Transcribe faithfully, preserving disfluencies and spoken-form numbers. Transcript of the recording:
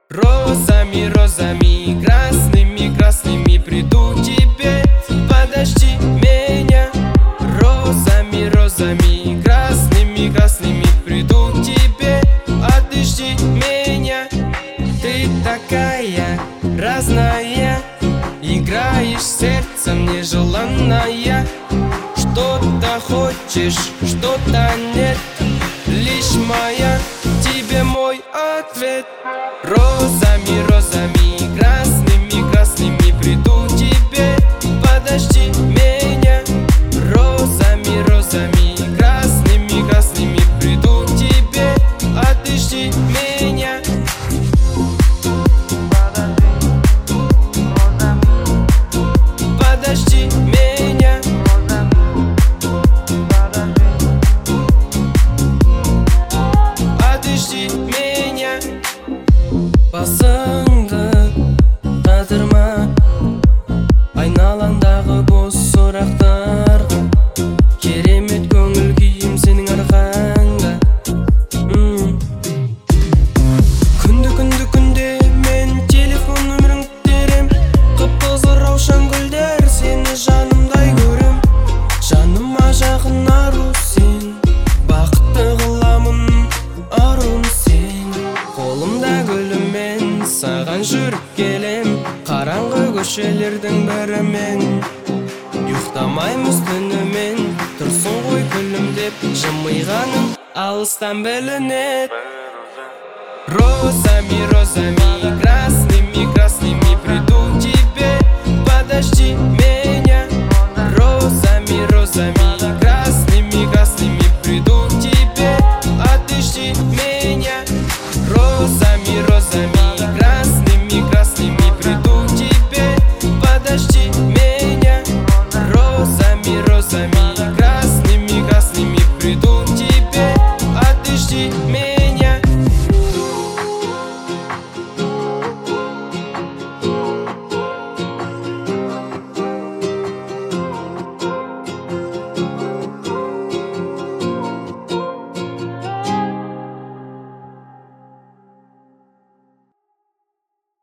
Розами, розами, красными, красными приду к тебе. Подожди меня. Розами, розами, красными, красными приду к тебе. Отожди меня. Ты такая разная, играешь сердцем нежеланная. Что-то хочешь, что-то нет. Лишь моя, тебе мой ответ. Розами, розами, красными, красными приду к тебе. Подожди меня. Розами, розами, красными, красными приду к тебе. Отожди меня. Подожди меня. Отожди меня. Басыңды қатырма, айналаңдағы бос сұрақтарға. Керемет көңіл күйім сенің арқаңда. Күнді күнді күнде мен телефон нөмірің терем. Қып-қызыл раушан гүлдер, сені жанымдай көрем. Жаныма жақын ару сен, бақытты қыламын аруым сен. Қолымда гүлімен саған жүріп келем, қараңғы көшелердің бірімен. Ұйықтамаймыз түнімен, тұрсын ғой күлімдеп, жымиғаным алыстан білінет. Розами, розами,